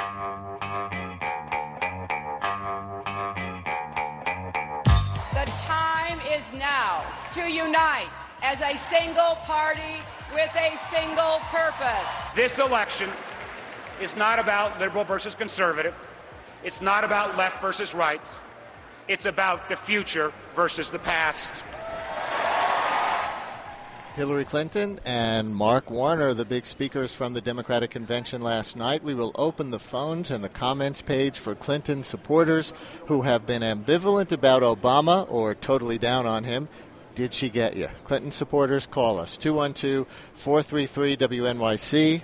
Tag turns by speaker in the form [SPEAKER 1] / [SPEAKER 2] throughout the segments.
[SPEAKER 1] The time is now to unite as a single party with a single purpose.
[SPEAKER 2] This election is not about liberal versus conservative. It's not about left versus right. It's about the future versus the past.
[SPEAKER 3] Hillary Clinton and Mark Warner, the big speakers from the Democratic Convention last night. We will open the phones and the comments page for Clinton supporters who have been ambivalent about Obama or totally down on him. Did she get you? Clinton supporters, call us. 212-433-WNYC,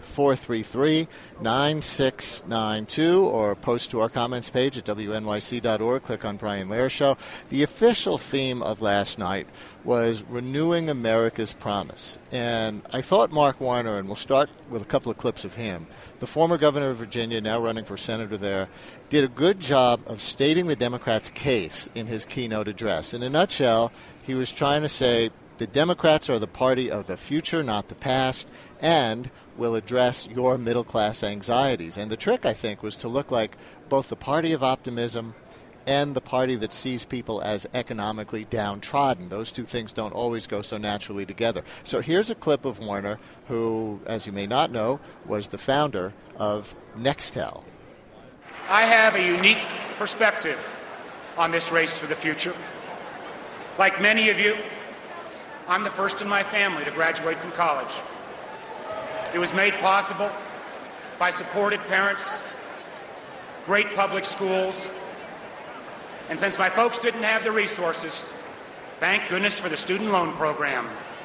[SPEAKER 3] 433-9692, or post to our comments page at WNYC.org. Click on Brian Lehrer Show. The official theme of last night was renewing America's promise. And I thought Mark Warner, and we'll start with a couple of clips of him, the former governor of Virginia, now running for senator there, did a good job of stating the Democrats' case in his keynote address. In a nutshell, he was trying to say the Democrats are the party of the future, not the past, and will address your middle-class anxieties. And the trick, I think, was to look like both the party of optimism and the party that sees people as economically downtrodden. Those two things don't always go so naturally together. So here's a clip of Warner, who, as you may not know, was the founder of Nextel.
[SPEAKER 2] I have a unique perspective on this race for the future. Like many of you, I'm the first in my family to graduate from college. It was made possible by supportive parents, great public schools, and since my folks didn't have the resources, thank goodness for the student loan program.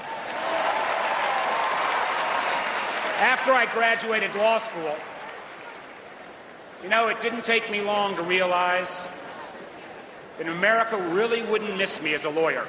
[SPEAKER 2] After I graduated law school, it didn't take me long to realize that America really wouldn't miss me as a lawyer.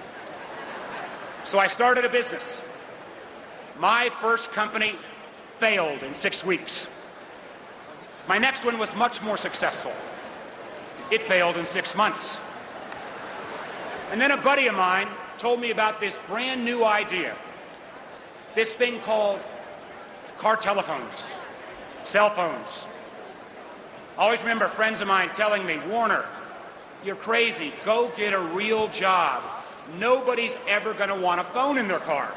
[SPEAKER 2] So I started a business. My first company failed in 6 weeks. My next one was much more successful. It failed in 6 months. And then a buddy of mine told me about this brand new idea, this thing called car telephones, cell phones. I always remember friends of mine telling me, Warner, you're crazy. Go get a real job. Nobody's ever going to want a phone in their car.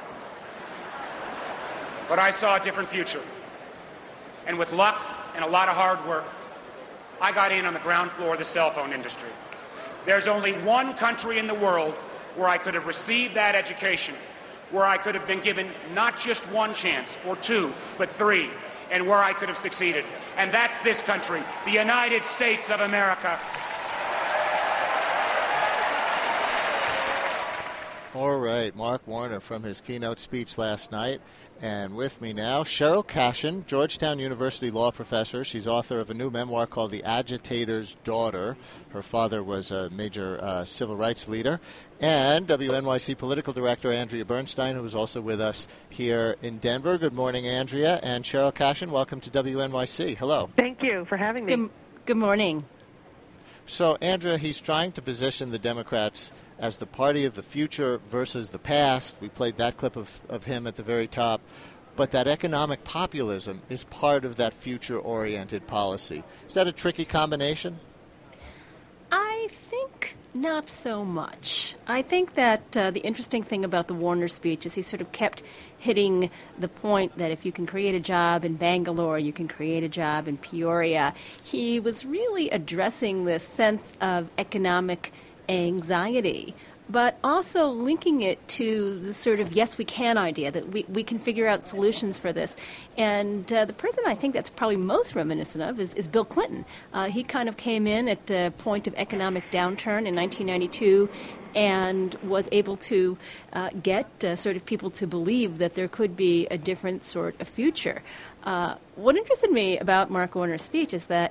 [SPEAKER 2] But I saw a different future. And with luck and a lot of hard work, I got in on the ground floor of the cell phone industry. There's only one country in the world where I could have received that education, where I could have been given not just one chance or two, but three, and where I could have succeeded. And that's this country, the United States of America.
[SPEAKER 3] All right, Mark Warner from his keynote speech last night. And with me now, Cheryl Cashin, Georgetown University law professor. She's author of a new memoir called The Agitator's Daughter. Her father was a major civil rights leader. And WNYC political director Andrea Bernstein, who is also with us here in Denver. Good morning, Andrea. And Cheryl Cashin, welcome to WNYC. Hello.
[SPEAKER 4] Thank you for having me.
[SPEAKER 5] Good morning.
[SPEAKER 3] So, Andrea, he's trying to position the Democrats as the party of the future versus the past. We played that clip of him at the very top. But that economic populism is part of that future-oriented policy. Is that a tricky combination?
[SPEAKER 5] I think not so much. I think that the interesting thing about the Warner speech is he sort of kept hitting the point that if you can create a job in Bangalore, you can create a job in Peoria. He was really addressing this sense of economic anxiety, but also linking it to the sort of yes, we can idea, that we can figure out solutions for this. And the person I think that's probably most reminiscent of is Bill Clinton. He kind of came in at a point of economic downturn in 1992 and was able to get sort of people to believe that there could be a different sort of future. What interested me about Mark Warner's speech is that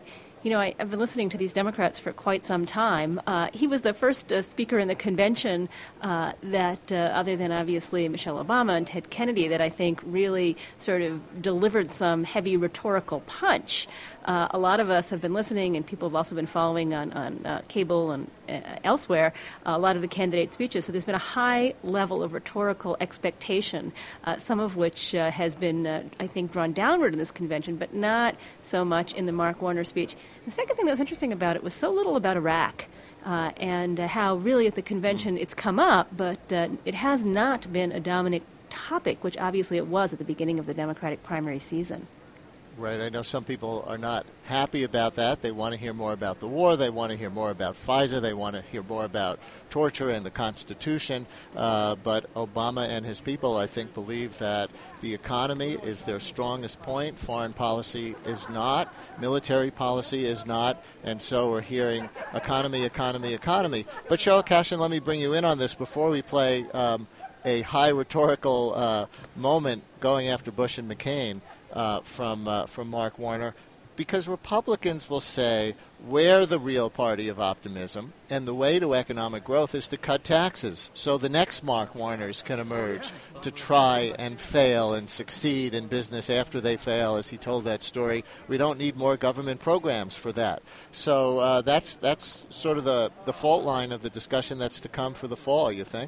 [SPEAKER 5] I've been listening to these Democrats for quite some time. He was the first speaker in the convention that, other than obviously Michelle Obama and Ted Kennedy, that I think really sort of delivered some heavy rhetorical punch. A lot of us have been listening, and people have also been following on cable and elsewhere, a lot of the candidate speeches. So there's been a high level of rhetorical expectation, some of which has been, I think, drawn downward in this convention, but not so much in the Mark Warner speech. The second thing that was interesting about it was so little about Iraq. And how really at the convention it's come up, but it has not been a dominant topic, which obviously it was at the beginning of the Democratic primary season.
[SPEAKER 3] Right. I know some people are not happy about that. They want to hear more about the war. They want to hear more about FISA. They want to hear more about torture and the Constitution. But Obama and his people, I think, believe that the economy is their strongest point. Foreign policy is not. Military policy is not. And so we're hearing economy, economy, economy. But Cheryl Cashin, let me bring you in on this before we play a high rhetorical moment going after Bush and McCain. From Mark Warner, because Republicans will say we're the real party of optimism, and the way to economic growth is to cut taxes. So the next Mark Warners can emerge to try and fail and succeed in business after they fail, as he told that story. We don't need more government programs for that. So that's sort of the fault line of the discussion that's to come for the fall, you think?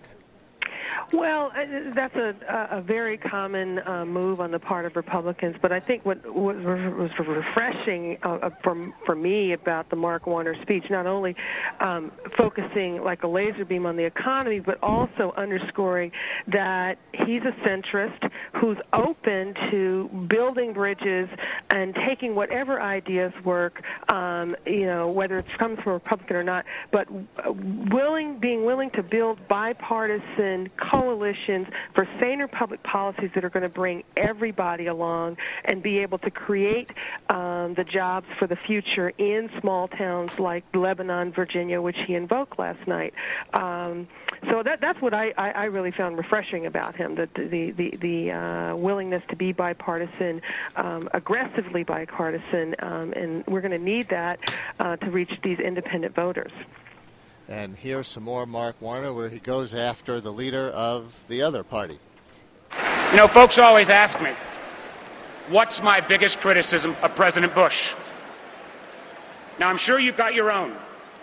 [SPEAKER 4] Well, that's a very common move on the part of Republicans. But I think what was refreshing for me about the Mark Warner speech, not only focusing like a laser beam on the economy, but also underscoring that he's a centrist who's open to building bridges and taking whatever ideas work, whether it comes from a Republican or not, but being willing to build bipartisan coalitions for saner public policies that are going to bring everybody along and be able to create the jobs for the future in small towns like Lebanon, Virginia, which he invoked last night. So that's what I really found refreshing about him, that the willingness to be bipartisan, aggressively bipartisan, and we're going to need that to reach these independent voters.
[SPEAKER 3] And here's some more Mark Warner where he goes after the leader of the other party.
[SPEAKER 2] Folks always ask me, what's my biggest criticism of President Bush? Now, I'm sure you've got your own.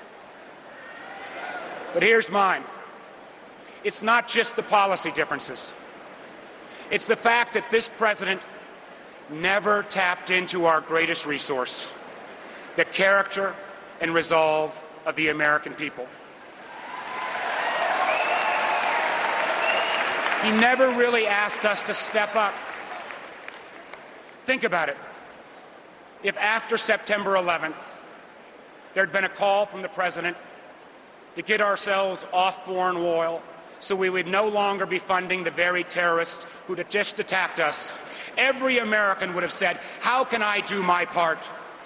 [SPEAKER 2] But here's mine. It's not just the policy differences. It's the fact that this president never tapped into our greatest resource, the character and resolve of the American people. He never really asked us to step up. Think about it. If after September 11th, there'd been a call from the president to get ourselves off foreign oil so we would no longer be funding the very terrorists who had just attacked us, every American would have said, how can I do my part?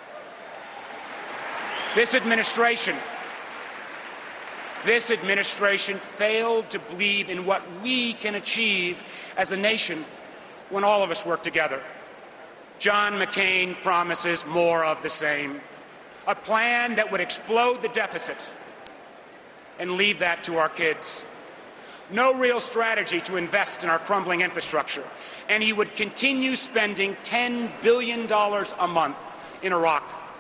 [SPEAKER 2] This administration failed to believe in what we can achieve as a nation when all of us work together. John McCain promises more of the same, a plan that would explode the deficit and leave that to our kids. No real strategy to invest in our crumbling infrastructure, and he would continue spending $10 billion a month in Iraq.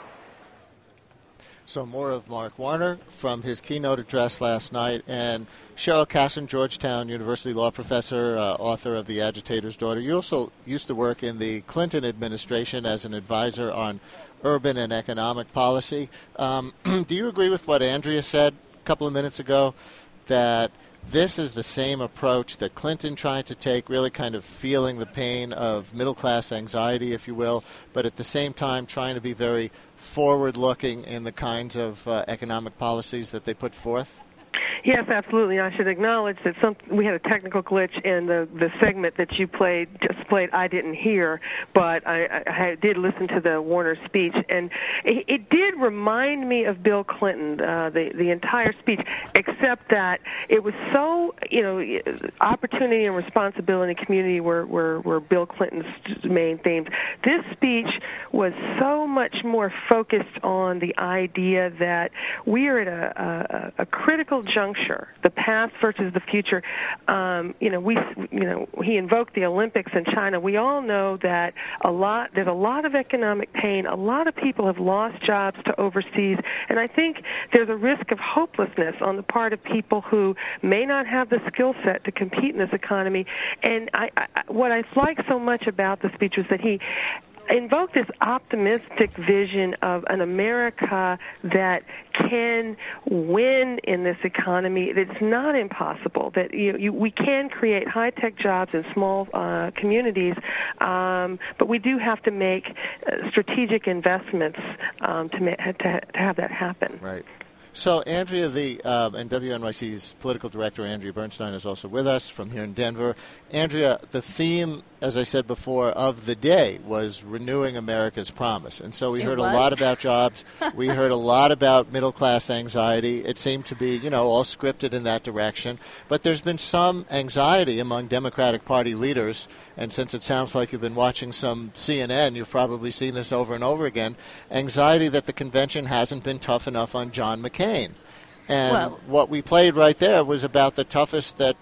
[SPEAKER 3] So more of Mark Warner from his keynote address last night. And Cheryl Cashin, Georgetown University law professor, author of The Agitator's Daughter. You also used to work in the Clinton administration as an advisor on urban and economic policy. Do you agree with what Andrea said a couple of minutes ago, that this is the same approach that Clinton tried to take, really kind of feeling the pain of middle-class anxiety, if you will, but at the same time trying to be very forward-looking in the kinds of economic policies that they put forth?
[SPEAKER 4] Yes, absolutely. I should acknowledge that we had a technical glitch in the segment that you just played. I didn't hear, but I did listen to the Warner speech, and it did remind me of Bill Clinton, the entire speech, except that it was so, opportunity and responsibility and community were Bill Clinton's main themes. This speech was so much more focused on the idea that we are at a critical juncture, the past versus the future. He invoked the Olympics in China. We all know that there's a lot of economic pain. A lot of people have lost jobs to overseas, and I think there's a risk of hopelessness on the part of people who may not have the skill set to compete in this economy. And what I like so much about the speech was that he invoked this optimistic vision of an America that can win in this economy. It's not impossible. That we can create high-tech jobs in small communities, but we do have to make strategic investments to have that happen.
[SPEAKER 3] Right. So Andrea, and WNYC's political director, Andrea Bernstein, is also with us from here in Denver. Andrea, the theme, as I said before, of the day was renewing America's promise. And so we heard a lot about jobs. We heard a lot about middle-class anxiety. It seemed to be, all scripted in that direction. But there's been some anxiety among Democratic Party leaders. And since it sounds like you've been watching some CNN, you've probably seen this over and over again, anxiety that the convention hasn't been tough enough on John McCain. And what we played right there was about the toughest that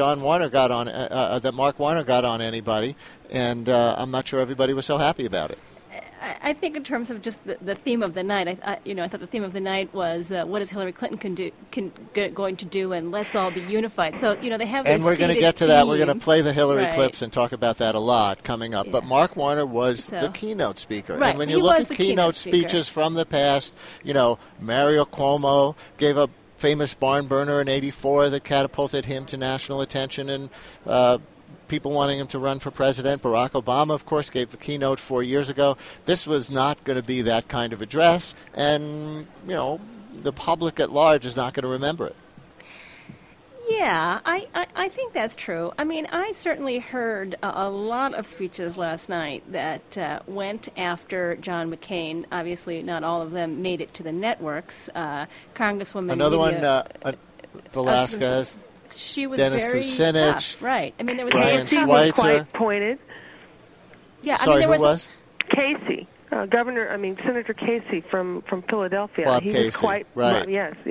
[SPEAKER 3] that Mark Warner got on anybody, and I'm not sure everybody was so happy about it.
[SPEAKER 5] I think in terms of just the theme of the night, I thought the theme of the night was what is Hillary Clinton going to do, and let's all be unified. So they have.
[SPEAKER 3] And we're going to get to that. We're going to play the Hillary clips and talk about that a lot coming up. Yeah. But Mark Warner was the keynote speaker, and when you look at keynote speeches from the past, Mario Cuomo gave a famous barn burner in '84 that catapulted him to national attention and. People wanting him to run for president. Barack Obama, of course, gave the keynote 4 years ago. This was not going to be that kind of address, and, the public at large is not going to remember it.
[SPEAKER 5] Yeah, I think that's true. I mean, I certainly heard a lot of speeches last night that went after John McCain. Obviously, not all of them made it to the networks. Congresswoman...
[SPEAKER 3] Another one, Velasquez...
[SPEAKER 5] She was
[SPEAKER 3] Dennis
[SPEAKER 5] very
[SPEAKER 3] Kucinich,
[SPEAKER 5] tough, right? I mean, there was
[SPEAKER 3] Brian
[SPEAKER 4] Casey
[SPEAKER 3] Schweitzer.
[SPEAKER 4] Was quite pointed.
[SPEAKER 5] Yeah,
[SPEAKER 3] Sorry,
[SPEAKER 5] there
[SPEAKER 3] was?
[SPEAKER 4] Casey, Senator Casey from Philadelphia.
[SPEAKER 3] Bob
[SPEAKER 4] he
[SPEAKER 3] Casey,
[SPEAKER 4] was quite
[SPEAKER 3] right?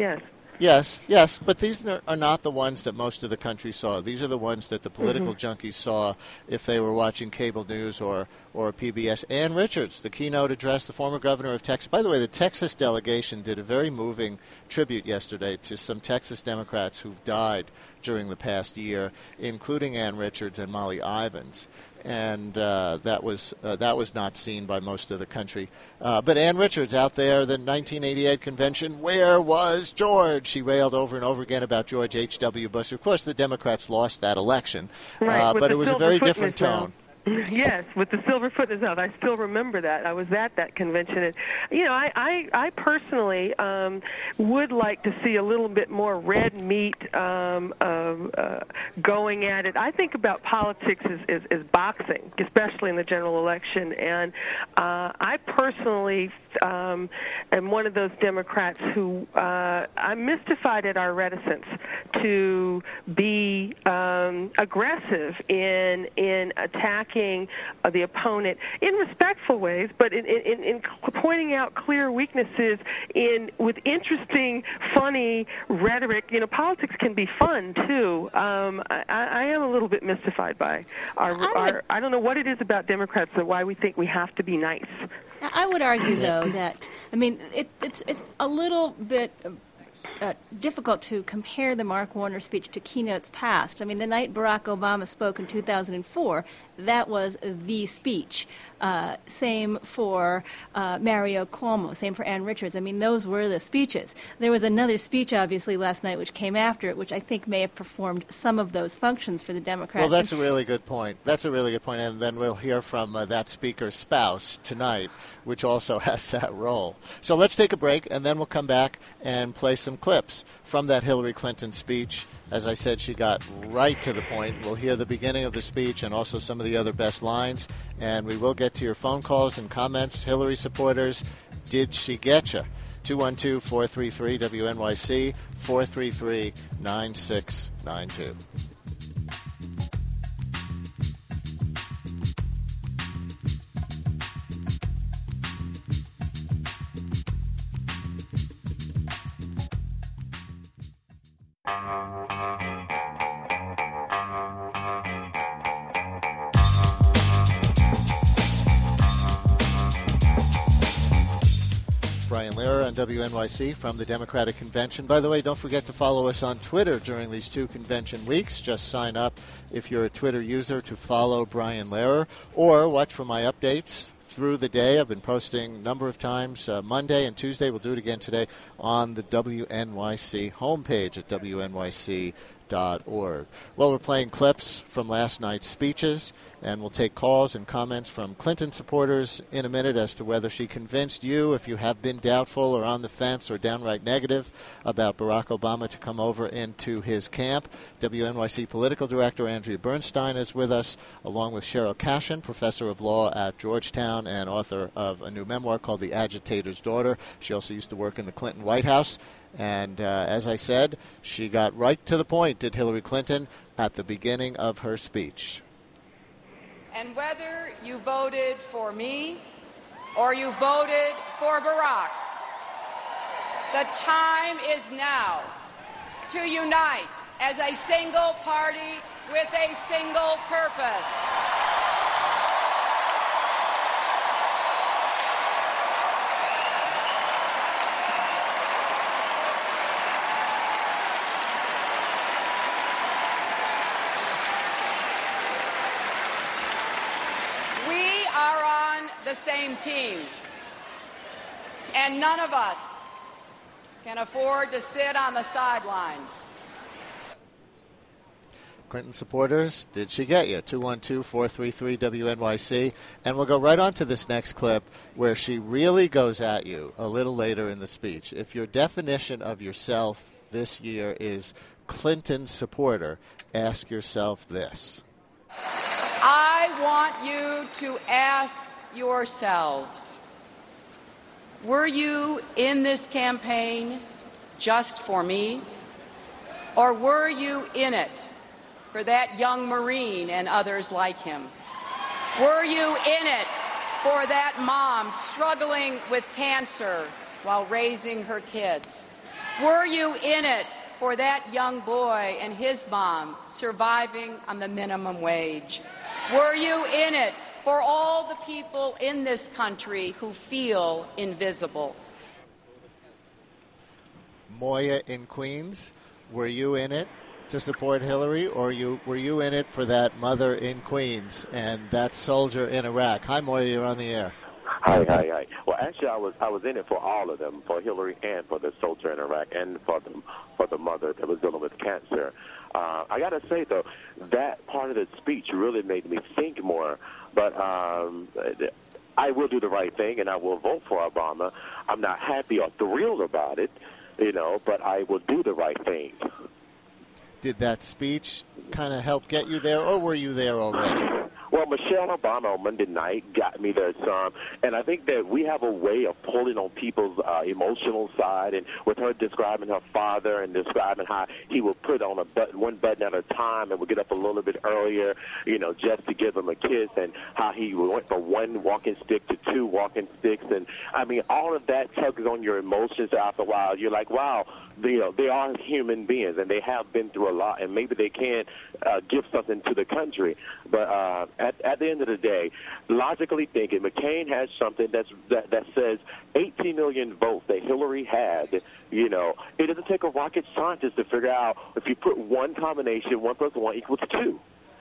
[SPEAKER 4] Yes.
[SPEAKER 3] But these are not the ones that most of the country saw. These are the ones that the political junkies saw if they were watching cable news or PBS. Ann Richards, the keynote address, the former governor of Texas. By the way, the Texas delegation did a very moving tribute yesterday to some Texas Democrats who've died during the past year, including Ann Richards and Molly Ivins. And that was not seen by most of the country. But Ann Richards out there, the 1988 convention, where was George? She railed over and over again about George H.W. Bush. Of course, the Democrats lost that election, but it was a very different tone.
[SPEAKER 4] Yes, with the silver foot in his mouth. I still remember that. I was at that convention. And, I personally would like to see a little bit more red meat going at it. I think about politics as boxing, especially in the general election. And I personally am one of those Democrats who I'm mystified at our reticence to be aggressive in attacking the opponent in respectful ways, but in pointing out clear weaknesses with interesting, funny rhetoric. Politics can be fun too. I am a little bit mystified by our I don't know what it is about Democrats and why we think we have to be nice.
[SPEAKER 5] I would argue, though, that it's a little bit difficult to compare the Mark Warner speech to keynotes past. I mean, the night Barack Obama spoke in 2004, that was the speech. Same for Mario Cuomo, same for Ann Richards. I mean, those were the speeches. There was another speech, obviously, last night, which came after it, which I think may have performed some of those functions for the Democrats.
[SPEAKER 3] Well, that's a really good point. That's a really good point. And then we'll hear from that speaker's spouse tonight, which also has that role. So let's take a break, and then we'll come back and play some clips from that Hillary Clinton speech. As I said, she got right to the point. We'll hear the beginning of the speech and also some of the other best lines. And we will get to your phone calls and comments. Hillary supporters, did she get you? 212-433-WNYC, 433-9692. Brian Lehrer on WNYC from the Democratic Convention. By the way, don't forget to follow us on Twitter during these 2 convention weeks. Just sign up if you're a Twitter user to follow Brian Lehrer, or watch for my updates through the day. I've been posting a number of times Monday and Tuesday. We'll do it again today on the WNYC homepage at WNYC.org. Well, we're playing clips from last night's speeches, and we'll take calls and comments from Clinton supporters in a minute as to whether she convinced you, if you have been doubtful or on the fence or downright negative about Barack Obama, to come over into his camp. WNYC Political Director Andrea Bernstein is with us, along with Cheryl Cashin, professor of law at Georgetown and author of a new memoir called The Agitator's Daughter. She also used to work in the Clinton White House. And as I said, she got right to the point, did Hillary Clinton, at the beginning of her speech.
[SPEAKER 1] And whether you voted for me or you voted for Barack, the time is now to unite as a single party with a single purpose. The same team, and none of us can afford to sit on the sidelines.
[SPEAKER 3] Clinton supporters, did she get you? 212-433-WNYC. And we'll go right on to this next clip where she really goes at you a little later in the speech. If your definition of yourself this year is Clinton supporter, ask yourself this.
[SPEAKER 1] I want you to ask yourselves, were you in this campaign just for me? Or were you in it for that young Marine and others like him? Were you in it for that mom struggling with cancer while raising her kids? Were you in it for that young boy and his mom surviving on the minimum wage? Were you in it for all the people in this country who feel invisible?
[SPEAKER 3] Moya in Queens, were you in it to support Hillary, or were you in it for that mother in Queens and that soldier in Iraq? Hi, Moya, you're on the air.
[SPEAKER 6] Hi. Well, actually, I was in it for all of them, for Hillary and for the soldier in Iraq, and for the mother that was dealing with cancer. I got to say, though, that part of the speech really made me think more. But I will do the right thing, and I will vote for Obama. I'm not happy or thrilled about it, but I will do the right thing.
[SPEAKER 3] Did that speech kind of help get you there, or were you there already?
[SPEAKER 6] Well, Michelle Obama on Monday night got me there some, and I think that we have a way of pulling on people's emotional side, and with her describing her father and describing how he would put on one button at a time and would get up a little bit earlier, just to give him a kiss, and how he went from 1 walking stick to 2 walking sticks, and I mean, all of that tugs on your emotions after a while. You're like, wow, they are human beings, and they have been through a lot, and maybe they can give something to the country, but at the end of the day, logically thinking, McCain has something that says 18 million votes that Hillary had. It doesn't take a rocket scientist to figure out if you put one combination, 1 + 1 = 2.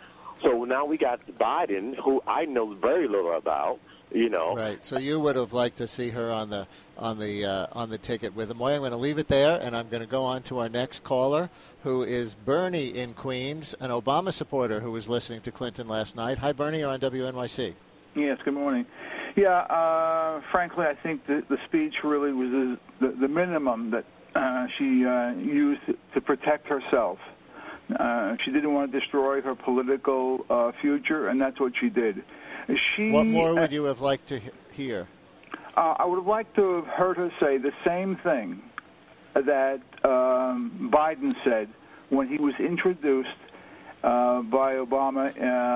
[SPEAKER 6] So now we got Biden, who I know very little about.
[SPEAKER 3] Right. So you would have liked to see her on the ticket with him. Well, I'm going to leave it there, and I'm going to go on to our next caller, who is Bernie in Queens, an Obama supporter who was listening to Clinton last night. Hi, Bernie. You're on WNYC.
[SPEAKER 7] Yes. Good morning. Yeah. Frankly, I think the speech really was the minimum that she used to protect herself. She didn't want to destroy her political future, and that's what she did.
[SPEAKER 3] What more would you have liked to hear?
[SPEAKER 7] I would have liked to have heard her say the same thing that Biden said when he was introduced by Obama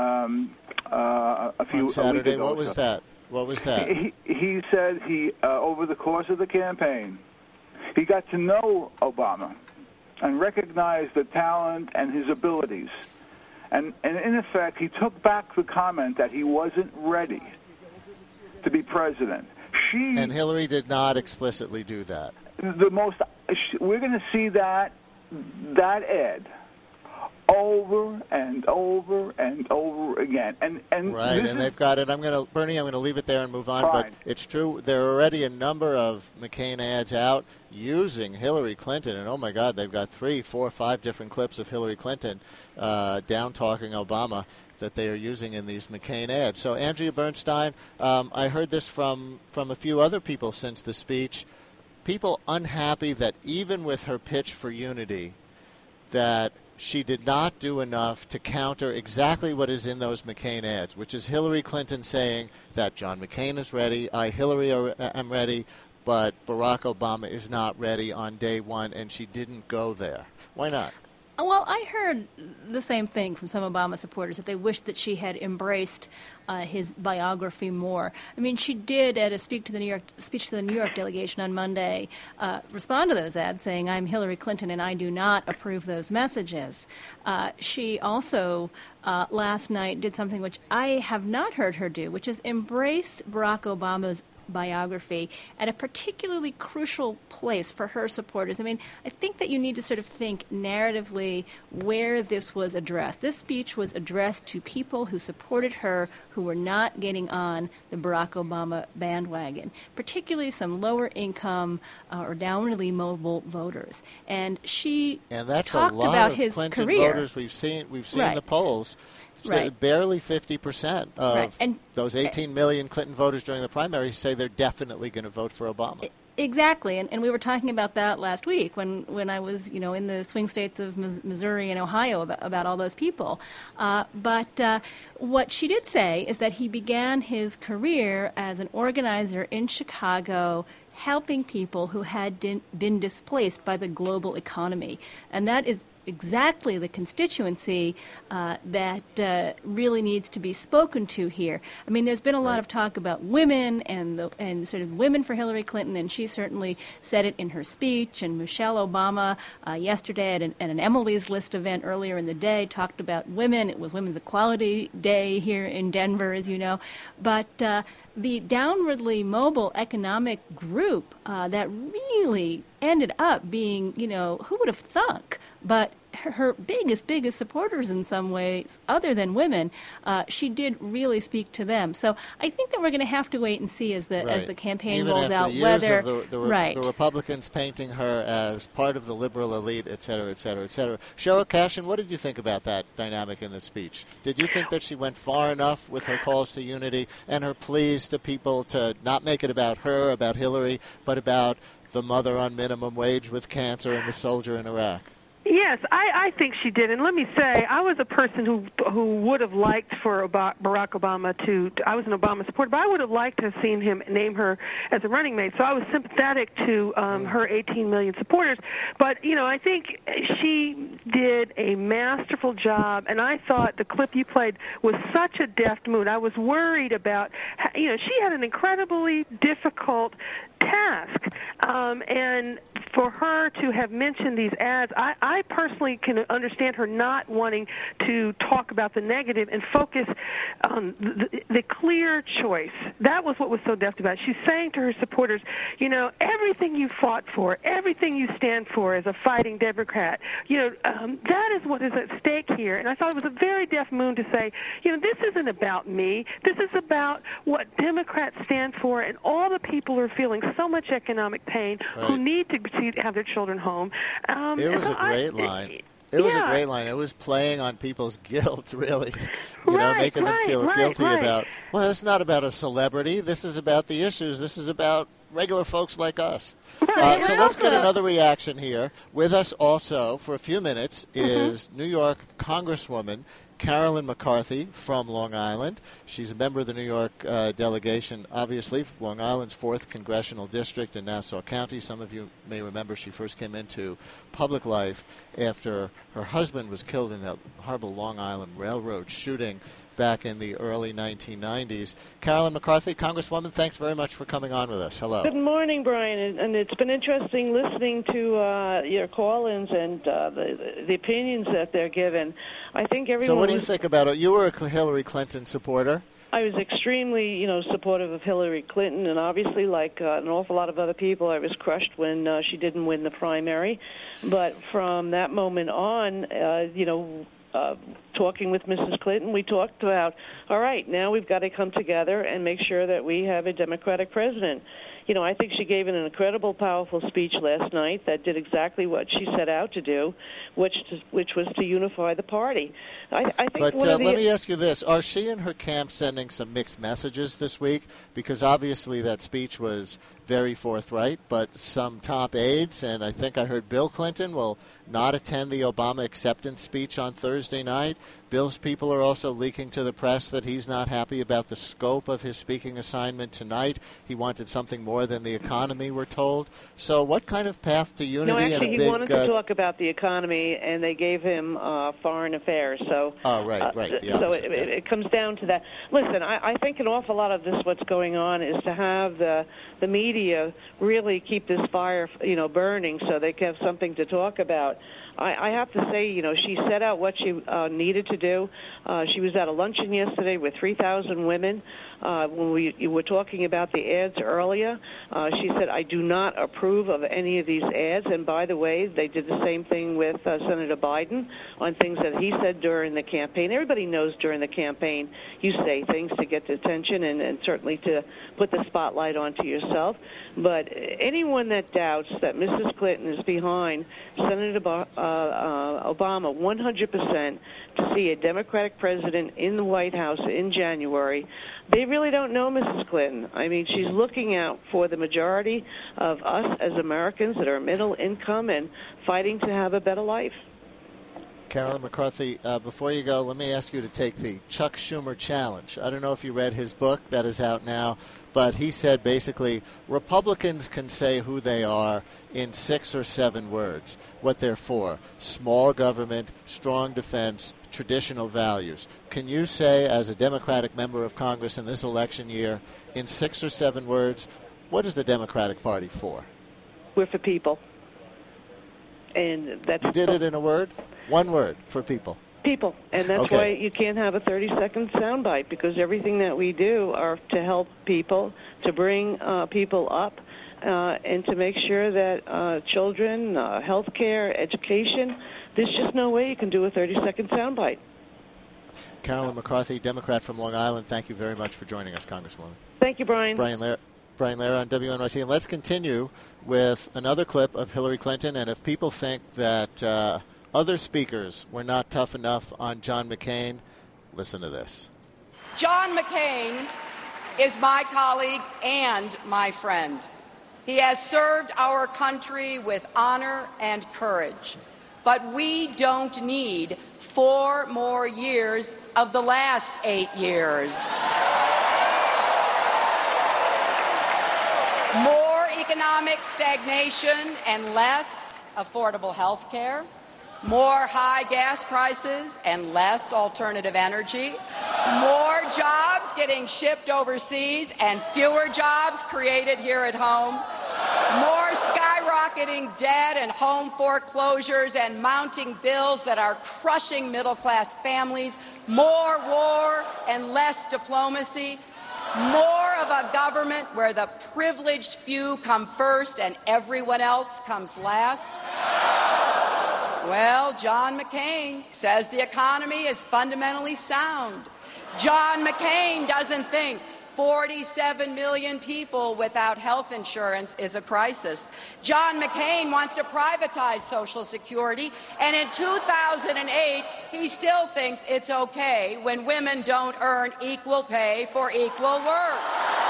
[SPEAKER 7] a few
[SPEAKER 3] on Saturday.
[SPEAKER 7] A week ago.
[SPEAKER 3] What was that?
[SPEAKER 7] He said over the course of the campaign, he got to know Obama and recognized the talent and his abilities. And in effect, he took back the comment that he wasn't ready to be president.
[SPEAKER 3] And Hillary did not explicitly do that.
[SPEAKER 7] We're going to see that ad over and over and over again. And
[SPEAKER 3] right, and they've got it. Bernie, I'm going to leave it there and move on.
[SPEAKER 7] Fine.
[SPEAKER 3] But it's true. There are already a number of McCain ads out using Hillary Clinton, and oh my God, they've got 3, 4, 5 different clips of Hillary Clinton down-talking Obama that they are using in these McCain ads. So Andrea Bernstein, I heard this from a few other people since the speech. People unhappy that even with her pitch for unity, that she did not do enough to counter exactly what is in those McCain ads, which is Hillary Clinton saying that John McCain is ready, I, Hillary, am ready, but Barack Obama is not ready on day one, and she didn't go there. Why not?
[SPEAKER 5] Well, I heard the same thing from some Obama supporters, that they wished that she had embraced his biography more. I mean, she did, at a speech to the New York delegation on Monday, respond to those ads saying, I'm Hillary Clinton and I do not approve those messages. She also, last night, did something which I have not heard her do, which is embrace Barack Obama's biography at a particularly crucial place for her supporters. I mean, I think that you need to sort of think narratively where this was addressed. This speech was addressed to people who supported her who were not getting on the Barack Obama bandwagon, particularly some lower income or downwardly mobile voters. And she
[SPEAKER 3] that's
[SPEAKER 5] talked
[SPEAKER 3] a lot
[SPEAKER 5] about
[SPEAKER 3] of
[SPEAKER 5] his
[SPEAKER 3] Clinton
[SPEAKER 5] career.
[SPEAKER 3] Voters we've seen
[SPEAKER 5] Right.
[SPEAKER 3] the polls.
[SPEAKER 5] Right.
[SPEAKER 3] Barely 50% of
[SPEAKER 5] Right. And
[SPEAKER 3] those 18 million Clinton voters during the primaries say they're definitely going to vote for Obama.
[SPEAKER 5] Exactly, and we were talking about that last week when I was, in the swing states of Missouri and Ohio about all those people. But what she did say is that he began his career as an organizer in Chicago, helping people who had been displaced by the global economy, and that is exactly the constituency that really needs to be spoken to here. I mean, there's been a lot of talk about women and sort of women for Hillary Clinton, and she certainly said it in her speech. And Michelle Obama yesterday at an Emily's List event earlier in the day talked about women. It was Women's Equality Day here in Denver, as you know. But the downwardly mobile economic group that really ended up being, who would have thunk? But her biggest supporters in some ways, other than women, she did really speak to them. So I think that we're going to have to wait and see as the campaign
[SPEAKER 3] Even
[SPEAKER 5] rolls out
[SPEAKER 3] years
[SPEAKER 5] whether
[SPEAKER 3] of the Republicans painting her as part of the liberal elite, et cetera, et cetera, et cetera. Cheryl Cashin, what did you think about that dynamic in the speech? Did you think that she went far enough with her calls to unity and her pleas to people to not make it about her, about Hillary, but about the mother on minimum wage with cancer and the soldier in Iraq?
[SPEAKER 4] Yes, I think she did. And let me say, I was a person who would have liked for Barack Obama I was an Obama supporter, but I would have liked to have seen him name her as a running mate. So I was sympathetic to her 18 million supporters. But, I think she did a masterful job, and I thought the clip you played was such a deft move. I was worried about, she had an incredibly difficult task. And for her to have mentioned these ads, I personally can understand her not wanting to talk about the negative and focus on the clear choice. That was what was so deft about it. She's saying to her supporters, you know, everything you fought for, everything you stand for as a fighting Democrat, you know, that is what is at stake here. And I thought it was a very deft move to say, you know, this isn't about me. This is about what Democrats stand for, and all the people who are feeling so much economic pain, who need to have their children home.
[SPEAKER 3] It was a great line. It was a great line. It was playing on people's guilt, really. You know, making them feel guilty about, well, it's not about a celebrity. This is about the issues. This is about regular folks like us. So let's get another reaction here. With us also for a few minutes is New York Congresswoman Carolyn McCarthy from Long Island. She's a member of the New York delegation, obviously, Long Island's 4th Congressional District in Nassau County. Some of you may remember she first came into public life after her husband was killed in a horrible Long Island Railroad shooting back in the early 1990s. Carolyn McCarthy, Congresswoman, thanks very much for coming on with us. Hello.
[SPEAKER 8] Good morning, Brian, and it's been interesting listening to your call-ins and the opinions that they're given. I think everyone.
[SPEAKER 3] So what do you think about it? You were a Hillary Clinton supporter.
[SPEAKER 8] I was extremely, supportive of Hillary Clinton, and obviously, like an awful lot of other people, I was crushed when she didn't win the primary. But from that moment on, talking with Mrs. Clinton, we talked about, all right, now we've got to come together and make sure that we have a Democratic president. You know, I think she gave an incredible, powerful speech last night that did exactly what she set out to do, which was to unify the party. I think. But
[SPEAKER 3] let me ask you this: are she and her camp sending some mixed messages this week? Because obviously that speech was very forthright, but some top aides, and I think I heard Bill Clinton will not attend the Obama acceptance speech on Thursday night. Bill's people are also leaking to the press that he's not happy about the scope of his speaking assignment tonight. He wanted something more than the economy, we're told. So what kind of path to unity?
[SPEAKER 8] No, actually,
[SPEAKER 3] and a
[SPEAKER 8] he wanted to talk about the economy, and they gave him foreign affairs. So,
[SPEAKER 3] right.
[SPEAKER 8] So it comes down to that. Listen, I think an awful lot of this, what's going on, is to have the media really keep this fire, burning, so they can have something to talk about. I have to say, she set out what she needed to do. She was at a luncheon yesterday with 3,000 women. When we were talking about the ads earlier, she said, I do not approve of any of these ads. And by the way, they did the same thing with Senator Biden on things that he said during the campaign. Everybody knows during the campaign you say things to get the attention and certainly to put the spotlight onto yourself. But anyone that doubts that Mrs. Clinton is behind Senator Obama 100% to see a Democratic president in the White House in January, they really don't know Mrs. Clinton. I mean, she's looking out for the majority of us as Americans that are middle income and fighting to have a better life.
[SPEAKER 3] Carolyn McCarthy, before you go, let me ask you to take the Chuck Schumer challenge. I don't know if you read his book that is out now, but he said basically Republicans can say who they are in 6 or 7 words, what they're for: small government, strong defense, traditional values. Can you say, as a Democratic member of Congress in this election year, in 6 or 7 words, what is the Democratic Party for?
[SPEAKER 8] We're for people. And that's
[SPEAKER 3] you did it in a word? One word for people.
[SPEAKER 8] People. And that's why you can't have a 30-second soundbite, because everything that we do are to help people, to bring people up, and to make sure that children, health care, education, there's just no way you can do a 30-second soundbite.
[SPEAKER 3] Carolyn McCarthy, Democrat from Long Island, thank you very much for joining us, Congresswoman.
[SPEAKER 8] Thank you, Brian.
[SPEAKER 3] Brian Lehrer on WNYC. And let's continue with another clip of Hillary Clinton. And if people think that other speakers were not tough enough on John McCain, listen to this.
[SPEAKER 1] John McCain is my colleague and my friend. He has served our country with honor and courage. But we don't need 4 more years of the last 8 years. More economic stagnation and less affordable health care. More high gas prices and less alternative energy. More jobs getting shipped overseas and fewer jobs created here at home. More more skyrocketing debt and home foreclosures and mounting bills that are crushing middle-class families, more war and less diplomacy, more of a government where the privileged few come first and everyone else comes last. Well, John McCain says the economy is fundamentally sound. John McCain doesn't think 47 million people without health insurance is a crisis. John McCain wants to privatize Social Security, and in 2008, he still thinks it's okay when women don't earn equal pay for equal work.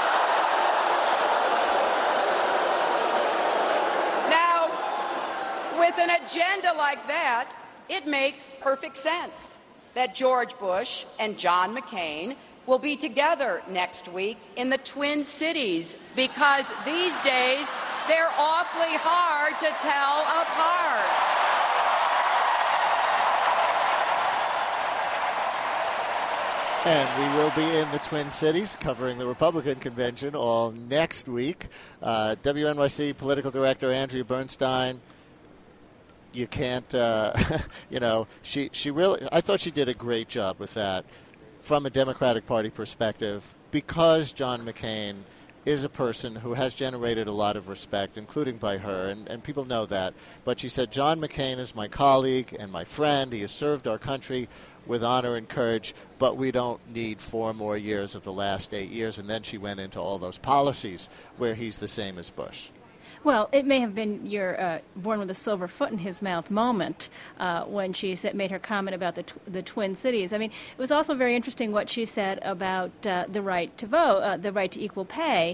[SPEAKER 1] Now, with an agenda like that, it makes perfect sense that George Bush and John McCain will be together next week in the Twin Cities, because these days they're awfully hard to tell apart.
[SPEAKER 3] And we will be in the Twin Cities covering the Republican convention all next week. WNYC political director Andrea Bernstein, you can't, she really, I thought she did a great job with that from a Democratic Party perspective, because John McCain is a person who has generated a lot of respect, including by her, and people know that. But she said, John McCain is my colleague and my friend. He has served our country with honor and courage, but we don't need 4 more years of the last 8 years. And then she went into all those policies where he's the same as Bush.
[SPEAKER 5] Well, it may have been your born with a silver foot in his mouth moment when she made her comment about the Twin Cities. I mean, it was also very interesting what she said about the right to vote, the right to equal pay.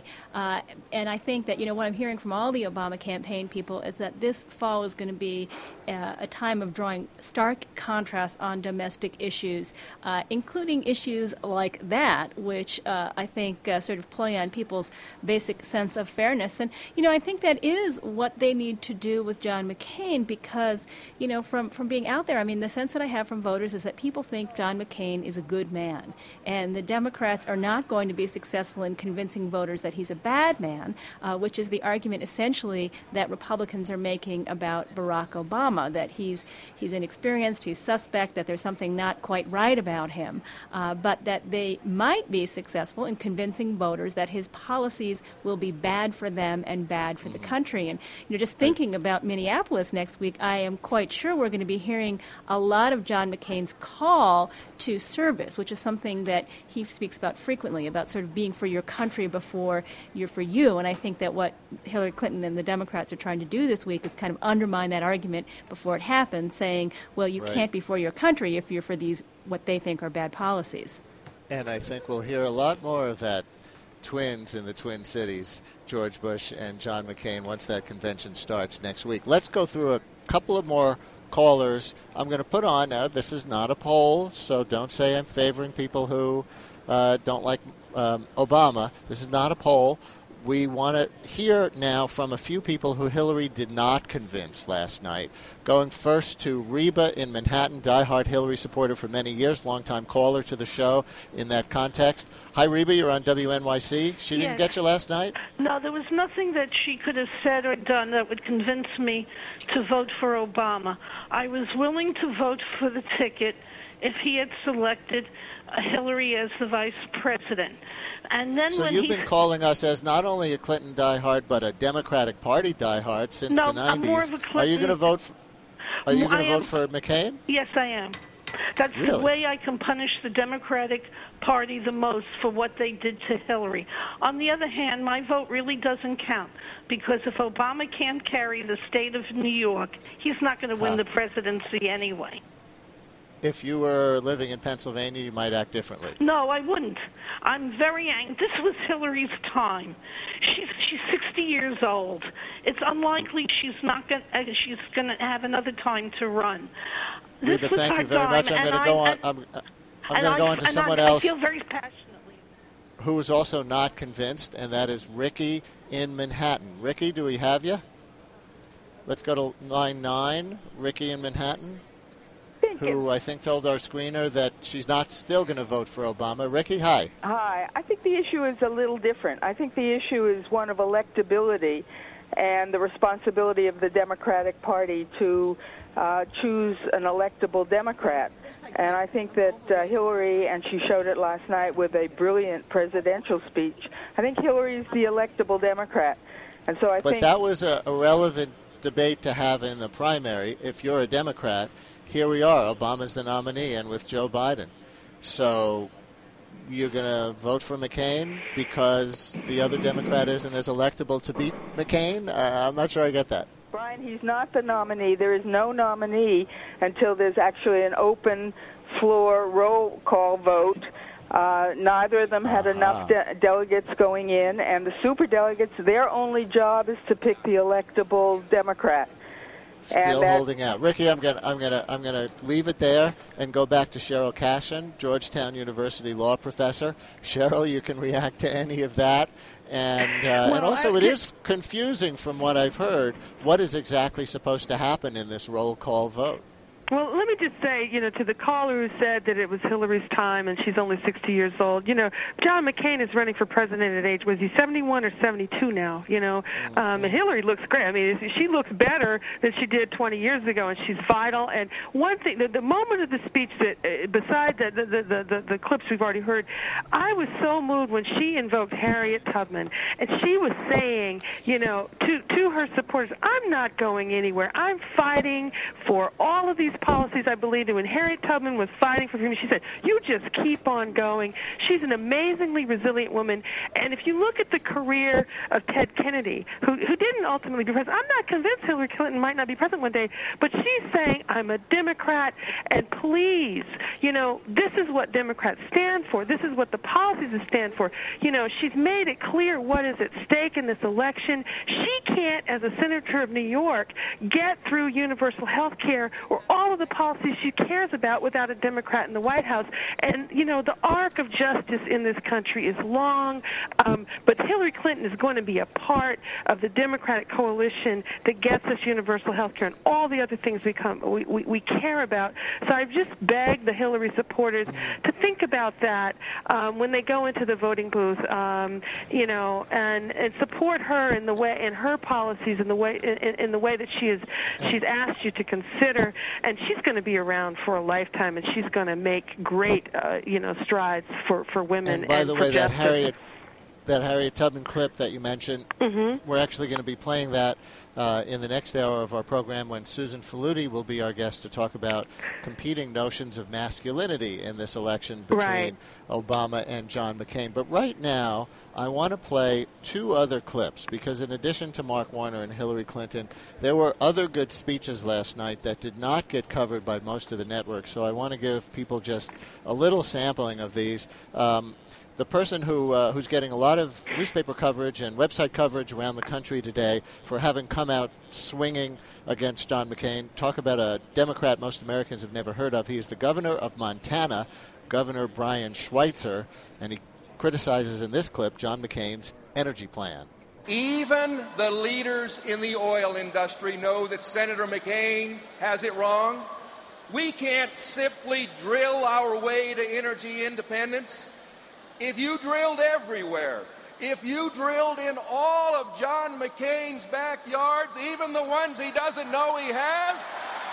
[SPEAKER 5] And I think that, what I'm hearing from all the Obama campaign people is that this fall is going to be a time of drawing stark contrast on domestic issues, including issues like that, which I think sort of play on people's basic sense of fairness. And, I think that is what they need to do with John McCain, because, from being out there, I mean, the sense that I have from voters is that people think John McCain is a good man, and the Democrats are not going to be successful in convincing voters that he's a bad man, which is the argument essentially that Republicans are making about Barack Obama, that he's inexperienced, he's suspect, that there's something not quite right about him, but that they might be successful in convincing voters that his policies will be bad for them and bad for the country. And just thinking about Minneapolis next week, I am quite sure we're going to be hearing a lot of John McCain's call to service, which is something that he speaks about frequently, about sort of being for your country before you're for you. And I think that what Hillary Clinton and the Democrats are trying to do this week is kind of undermine that argument before it happens, saying, well, you can't be for your country if you're for these what they think are bad policies. And
[SPEAKER 3] I think we'll hear a lot more of that. Twins in the Twin Cities, George Bush and John McCain, once that convention starts next week. Let's go through a couple of more callers. I'm going to put on now, this is not a poll, so don't say I'm favoring people who don't like Obama. This is not a poll. We want to hear now from a few people who Hillary did not convince last night. Going first to Reba in Manhattan, diehard Hillary supporter for many years, longtime caller to the show in that context. Hi, Reba, you're on WNYC. She didn't get you last night?
[SPEAKER 9] No, there was nothing that she could have said or done that would convince me to vote for Obama. I was willing to vote for the ticket if he had selected Hillary as the vice president. And then
[SPEAKER 3] so you've been calling us as not only a Clinton diehard, but a Democratic Party diehard since the 90s.
[SPEAKER 9] I'm more of a Clinton.
[SPEAKER 3] Are you going to vote for? Are you going to vote for McCain?
[SPEAKER 9] Yes, I am. That's
[SPEAKER 3] really?
[SPEAKER 9] The way I can punish the Democratic Party the most for what they did to Hillary. On the other hand, my vote really doesn't count, because if Obama can't carry the state of New York, he's not going to win the presidency anyway.
[SPEAKER 3] If you were living in Pennsylvania, you might act differently.
[SPEAKER 9] No, I wouldn't. I'm very angry. This was Hillary's time. She's 60 years old. It's unlikely she's going to have another time to run.
[SPEAKER 3] Reba, thank you very much. I'm going to go on. I'm going to go on to someone else.
[SPEAKER 9] I feel very passionately.
[SPEAKER 3] Who is also not convinced, and that is Ricky in Manhattan. Ricky, do we have you? Let's go to line 9. Ricky in Manhattan, who I think told our screener that she's not still going to vote for Obama. Ricky, hi.
[SPEAKER 10] Hi. I think the issue is a little different. I think the issue is one of electability. and the responsibility of the Democratic Party to choose an electable Democrat. And I think that Hillary, and she showed it last night with a brilliant presidential speech, I think Hillary's the electable Democrat. And so I think...
[SPEAKER 3] But that was a relevant debate to have in the primary. If you're a Democrat, here we are. Obama's the nominee, and with Joe Biden. So you're going to vote for McCain because the other Democrat isn't as electable to beat McCain? I'm not sure I get that.
[SPEAKER 10] Brian, he's not the nominee. There is no nominee until there's actually an open floor roll call vote. Neither of them had enough delegates going in, and the superdelegates, their only job is to pick the electable Democrat.
[SPEAKER 3] Still holding out. Ricky, I'm gonna leave it there and go back to Cheryl Cashin, Georgetown University law professor. Cheryl, you can react to any of that. And also, it is confusing from what I've heard. What is exactly supposed to happen in this roll call vote?
[SPEAKER 4] Well, let me just say, to the caller who said that it was Hillary's time and she's only 60 years old, John McCain is running for president at age, was he 71 or 72 now, and Hillary looks great. I mean, she looks better than she did 20 years ago, and she's vital. And one thing, the moment of the speech that, beside the clips we've already heard, I was so moved when she invoked Harriet Tubman, and she was saying, to her supporters, I'm not going anywhere. I'm fighting for all of these policies I believe in. When Harriet Tubman was fighting for freedom, she said, you just keep on going. She's an amazingly resilient woman. And if you look at the career of Ted Kennedy, who didn't ultimately be president, I'm not convinced Hillary Clinton might not be president one day, but she's saying, I'm a Democrat, and please, this is what Democrats stand for. This is what the policies stand for. She's made it clear what is at stake in this election. She can't, as a senator of New York, get through universal health care or all of the policies she cares about without a Democrat in the White House. And, the arc of justice in this country is long, but Hillary Clinton is going to be a part of the Democratic coalition that gets us universal health care and all the other things we care about. So I've just begged the Hillary supporters to think about that when they go into the voting booth, and support her in her policies in the way that she's asked you to consider. And she's going to be around for a lifetime, and she's going to make great, strides for women.
[SPEAKER 3] And by the way,
[SPEAKER 4] that
[SPEAKER 3] Harriet Tubman clip that you mentioned, we're actually going to be playing that in the next hour of our program when Susan Faludi will be our guest to talk about competing notions of masculinity in this election between Obama and John McCain. But right now, I want to play two other clips because in addition to Mark Warner and Hillary Clinton, there were other good speeches last night that did not get covered by most of the networks. So I want to give people just a little sampling of these. The person who's getting a lot of newspaper coverage and website coverage around the country today for having come out swinging against John McCain. Talk about a Democrat most Americans have never heard of. He is the governor of Montana, Governor Brian Schweitzer, and he criticizes in this clip John McCain's energy plan.
[SPEAKER 11] Even the leaders in the oil industry know that Senator McCain has it wrong. We can't simply drill our way to energy independence. If you drilled everywhere, if you drilled in all of John McCain's backyards, even the ones he doesn't know he has,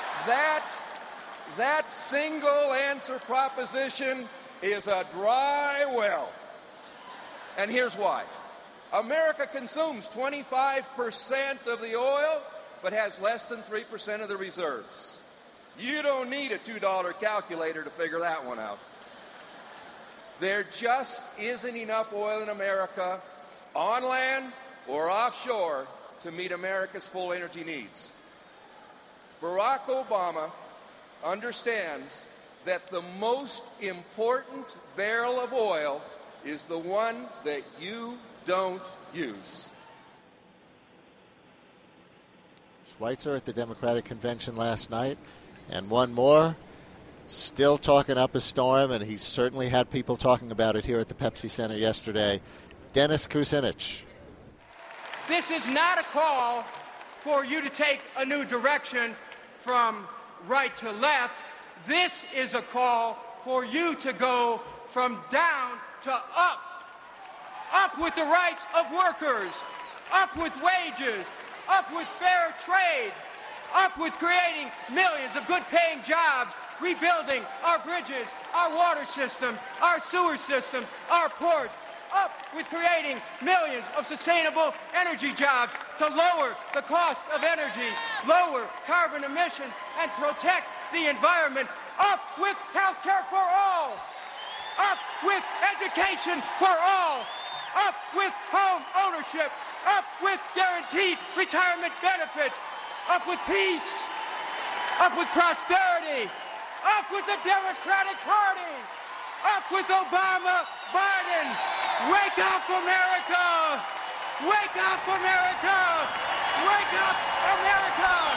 [SPEAKER 11] that single answer proposition is a dry well. And here's why. America consumes 25% of the oil, but has less than 3% of the reserves. You don't need a $2 calculator to figure that one out. There just isn't enough oil in America, on land or offshore, to meet America's full energy needs. Barack Obama understands that the most important barrel of oil is the one that you don't use.
[SPEAKER 3] Schweitzer at the Democratic Convention last night, and one more. Still talking up a storm, and he certainly had people talking about it here at the Pepsi Center yesterday. Dennis Kucinich.
[SPEAKER 12] This is not a call for you to take a new direction from right to left. This is a call for you to go from down to up. Up with the rights of workers. up with wages, up with fair trade, up with creating millions of good-paying jobs, rebuilding our bridges, our water system, our sewer system, our ports, up with creating millions of sustainable energy jobs to lower the cost of energy, lower carbon emissions, and protect the environment, up with health care for all, up with education for all, up with home ownership, up with guaranteed retirement benefits, up with peace, up with prosperity, up with the Democratic Party, up with Obama, Biden. Wake up, America! Wake up, America! Wake up, America!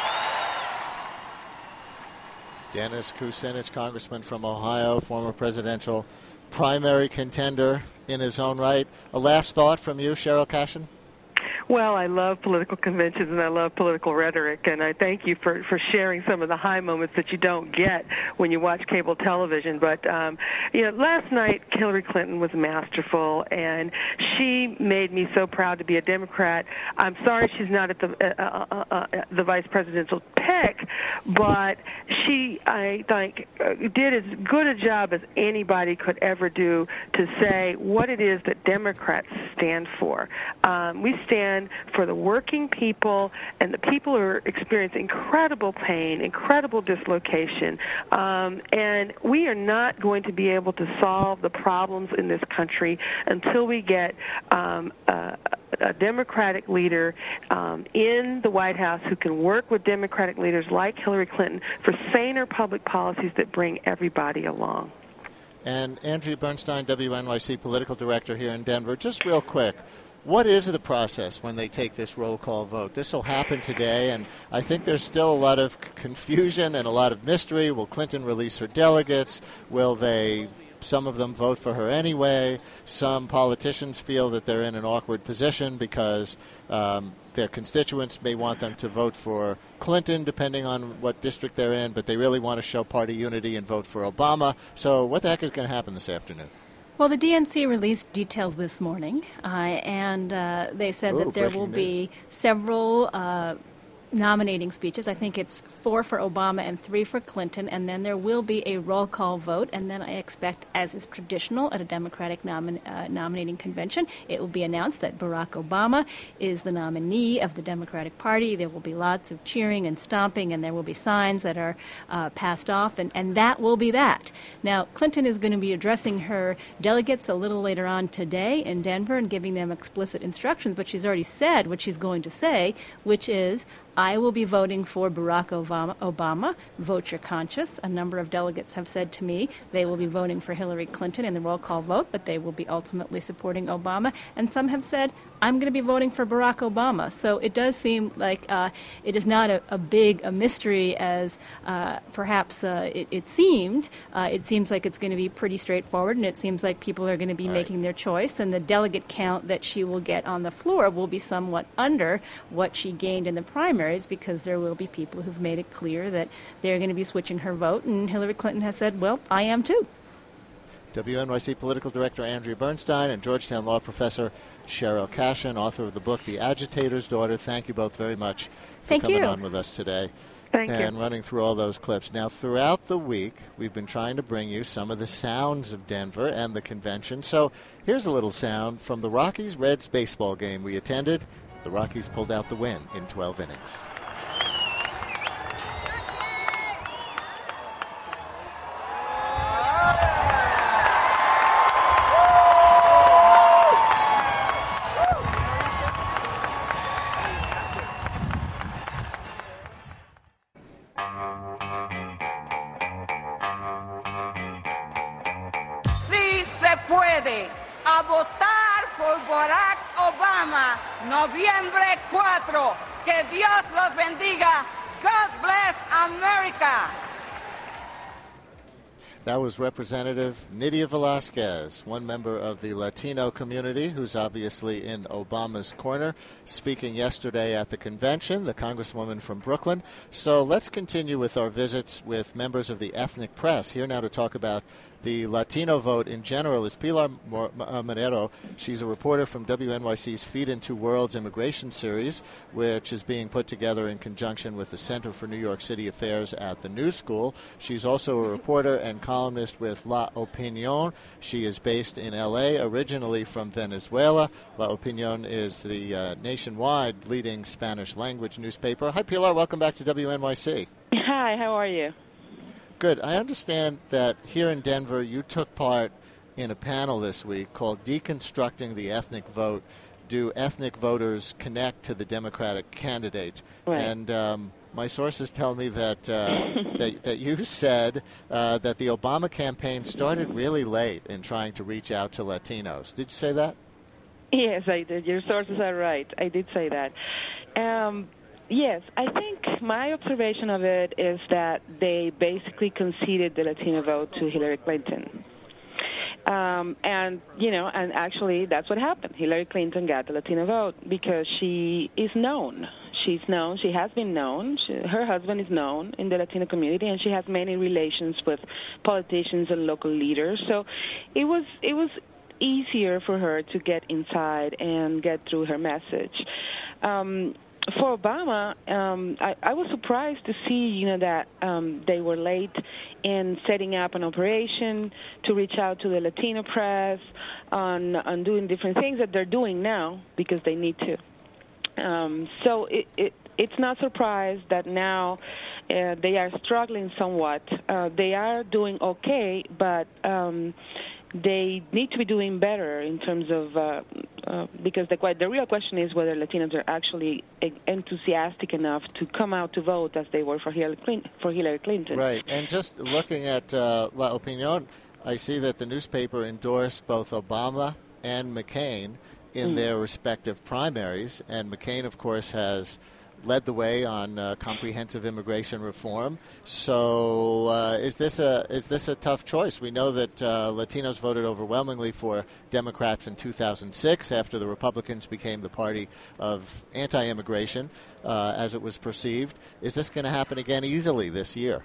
[SPEAKER 3] Dennis Kucinich, congressman from Ohio, former presidential primary contender in his own right. A last thought from you, Cheryl Cashin?
[SPEAKER 4] Well, I love political conventions and I love political rhetoric, and I thank you for sharing some of the high moments that you don't get when you watch cable television. But, last night Hillary Clinton was masterful, and she made me so proud to be a Democrat. I'm sorry she's not at the vice presidential pick, but she, I think, did as good a job as anybody could ever do to say what it is that Democrats stand for. We stand for the working people and the people who are experiencing incredible pain, incredible dislocation, and we are not going to be able to solve the problems in this country until we get a Democratic leader in the White House who can work with Democratic leaders like Hillary Clinton for saner public policies that bring everybody along.
[SPEAKER 3] And Andrea Bernstein, WNYC political director here in Denver, just real quick, what is the process when they take this roll call vote? This will happen today, and I think there's still a lot of confusion and a lot of mystery. Will Clinton release her delegates? Will some of them vote for her anyway? Some politicians feel that they're in an awkward position because their constituents may want them to vote for Clinton, depending on what district they're in, but they really want to show party unity and vote for Obama. So what the heck is going to happen this afternoon?
[SPEAKER 5] Well, the DNC released details this morning, and they said that there will be several nominating speeches. I think it's 4 for Obama and 3 for Clinton, and then there will be a roll call vote, and then I expect, as is traditional at a Democratic nominating convention, it will be announced that Barack Obama is the nominee of the Democratic Party. There will be lots of cheering and stomping, and there will be signs that are passed off, and that will be that. Now, Clinton is going to be addressing her delegates a little later on today in Denver and giving them explicit instructions, but she's already said what she's going to say, which is, I will be voting for Barack Obama. Vote your conscience. A number of delegates have said to me they will be voting for Hillary Clinton in the roll call vote, but they will be ultimately supporting Obama. And some have said, I'm going to be voting for Barack Obama. So it does seem like it is not a mystery as perhaps it seemed. It seems like it's going to be pretty straightforward, and it seems like people are going to be making their choice. And the delegate count that she will get on the floor will be somewhat under what she gained in the primary, because there will be people who've made it clear that they're going to be switching her vote, and Hillary Clinton has said, well, I am too.
[SPEAKER 3] WNYC political director Andrea Bernstein and Georgetown law professor Cheryl Cashin, author of the book The Agitator's Daughter. Thank you both very much for coming on with us today.
[SPEAKER 4] Thank you.
[SPEAKER 3] And running through all those clips. Now, throughout the week, we've been trying to bring you some of the sounds of Denver and the convention. So here's a little sound from the Rockies-Reds baseball game we attended. The Rockies pulled out the win in 12 innings.
[SPEAKER 13] Sí se puede. A votar por Barack Obama, noviembre 4. Que Dios los bendiga. God bless America.
[SPEAKER 3] That was Representative Nydia Velázquez, one member of the Latino community who's obviously in Obama's corner, speaking yesterday at the convention, the Congresswoman from Brooklyn. So let's continue with our visits with members of the ethnic press, here now to talk about the Latino vote in general is Pilar Monero. She's a reporter from WNYC's Feed in Two Worlds immigration series, which is being put together in conjunction with the Center for New York City Affairs at the New School. She's also a reporter and columnist with La Opinión. She is based in L.A., originally from Venezuela. La Opinión is the nationwide leading Spanish-language newspaper. Hi, Pilar. Welcome back to WNYC.
[SPEAKER 14] Hi, how are you?
[SPEAKER 3] Good. I understand that here in Denver you took part in a panel this week called Deconstructing the Ethnic Vote. Do ethnic voters connect to the Democratic candidate?
[SPEAKER 14] Right.
[SPEAKER 3] And my sources tell me that that you said that the Obama campaign started really late in trying to reach out to Latinos. Did you say that?
[SPEAKER 14] Yes, I did. Your sources are right. I did say that. Yes, I think my observation of it is that they basically conceded the Latino vote to Hillary Clinton. And actually that's what happened. Hillary Clinton got the Latino vote because she is known. She's known. She has been known. Her husband is known in the Latino community, and she has many relations with politicians and local leaders. So it was easier for her to get inside and get through her message. For Obama, I was surprised to see, that they were late in setting up an operation to reach out to the Latino press on doing different things that they're doing now because they need to. So it's not surprised that now they are struggling somewhat. They are doing okay, but they need to be doing better in terms of because the real question is whether Latinos are actually enthusiastic enough to come out to vote as they were for Hillary Clinton.
[SPEAKER 3] Right, and just looking at La Opinión, I see that the newspaper endorsed both Obama and McCain in their respective primaries, and McCain, of course, has led the way on comprehensive immigration reform. So is this a tough choice? We know that Latinos voted overwhelmingly for Democrats in 2006 after the Republicans became the party of anti-immigration, as it was perceived. Is this going to happen again easily this year?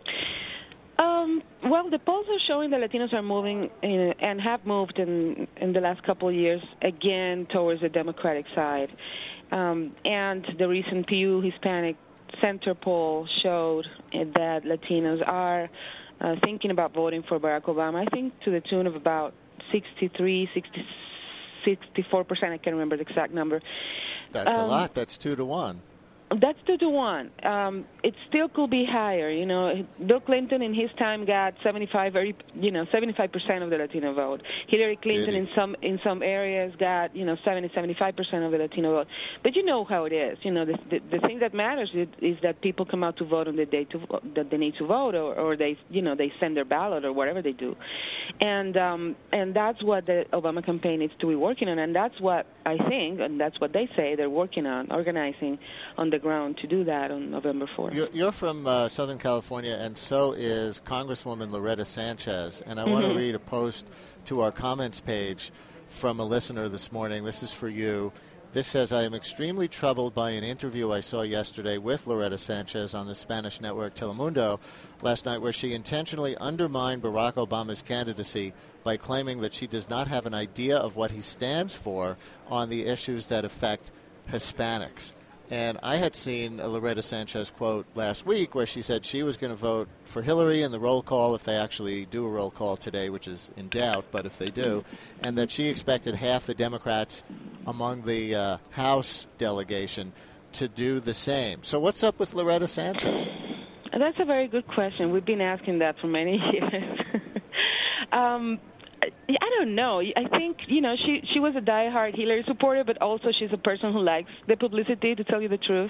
[SPEAKER 14] Well, the polls are showing that Latinos are moving and have moved in the last couple of years again towards the Democratic side. And the recent Pew Hispanic Center poll showed that Latinos are thinking about voting for Barack Obama, I think to the tune of about 64%. I can't remember the exact number.
[SPEAKER 3] That's a lot. That's 2-1.
[SPEAKER 14] That's 2-1. It still could be higher. Bill Clinton in his time got 75% of the Latino vote. Hillary Clinton in some areas got 75% of the Latino vote. But you know how it is. The thing that matters is that people come out to vote on the day that they need to vote, or they send their ballot or whatever they do, and that's what the Obama campaign needs to be working on, and that's what I think, and that's what they say they're working on, organizing on the ground to do that on November 4th.
[SPEAKER 3] You're from Southern California, and so is Congresswoman Loretta Sanchez. And I want to read a post to our comments page from a listener this morning. This is for you. This says, I am extremely troubled by an interview I saw yesterday with Loretta Sanchez on the Spanish network Telemundo last night, where she intentionally undermined Barack Obama's candidacy by claiming that she does not have an idea of what he stands for on the issues that affect Hispanics. And I had seen a Loretta Sanchez quote last week where she said she was going to vote for Hillary in the roll call, if they actually do a roll call today, which is in doubt, but if they do, and that she expected half the Democrats among the House delegation to do the same. So what's up with Loretta Sanchez?
[SPEAKER 14] That's a very good question. We've been asking that for many years. I don't know. I think, she was a diehard Hillary supporter, but also she's a person who likes the publicity, to tell you the truth.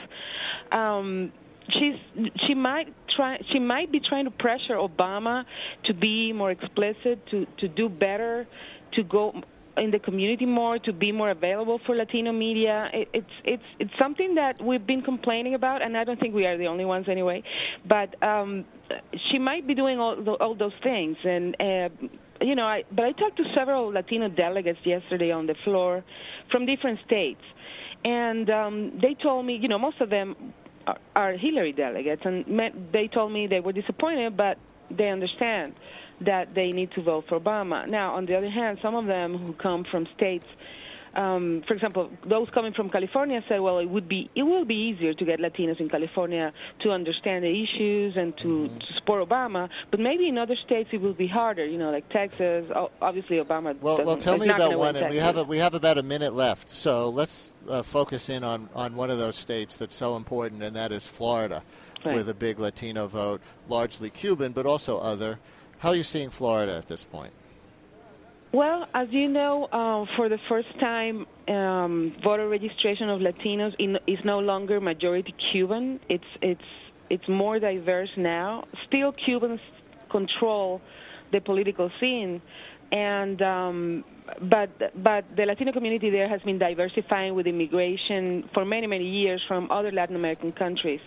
[SPEAKER 14] She might be trying to pressure Obama to be more explicit, to do better, to go in the community more, to be more available for Latino media. It's something that we've been complaining about, and I don't think we are the only ones anyway. But she might be doing all those things, and but I talked to several Latino delegates yesterday on the floor from different states, and they told me, most of them are Hillary delegates, and they told me they were disappointed, but they understand that they need to vote for Obama. Now, on the other hand, some of them who come from states, for example, those coming from California said, well, it will be easier to get Latinos in California to understand the issues and to support Obama, but maybe in other states it will be harder, like Texas. Obviously, Obama.
[SPEAKER 3] Well, tell me about one, and we have about a minute left, so let's focus in on one of those states that's so important, and that is Florida, with a big Latino vote, largely Cuban, but also other. How are you seeing Florida at this point?
[SPEAKER 14] Well, as you know, for the first time, voter registration of Latinos is no longer majority Cuban. It's more diverse now. Still, Cubans control the political scene, and but the Latino community there has been diversifying with immigration for many years from other Latin American countries.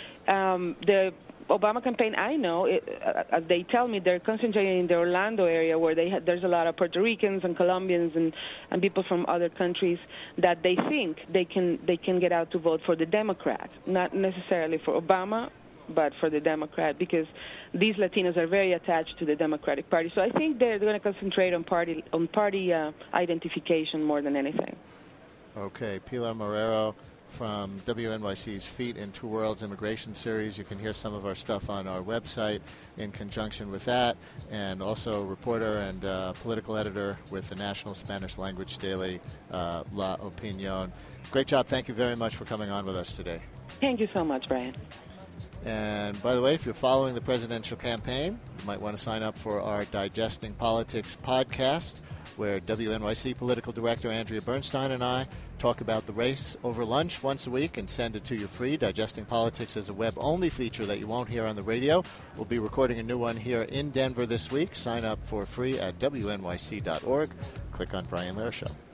[SPEAKER 14] The Obama campaign, I know, as they tell me, they're concentrating in the Orlando area where there's a lot of Puerto Ricans and Colombians and people from other countries that they think they can get out to vote for the Democrat, not necessarily for Obama, but for the Democrat, because these Latinos are very attached to the Democratic Party. So I think they're going to concentrate on party identification more than anything.
[SPEAKER 3] Okay, Pilar Marrero from WNYC's Feet in Two Worlds Immigration Series. You can hear some of our stuff on our website in conjunction with that, and also reporter and political editor with the National Spanish Language Daily, La Opinión. Great job. Thank you very much for coming on with us today.
[SPEAKER 14] Thank you so much, Brian.
[SPEAKER 3] And by the way, if you're following the presidential campaign, you might want to sign up for our Digesting Politics podcast, where WNYC political director Andrea Bernstein and I talk about the race over lunch once a week and send it to you free. Digesting Politics is a web-only feature that you won't hear on the radio. We'll be recording a new one here in Denver this week. Sign up for free at WNYC.org. Click on Brian Lehrer Show.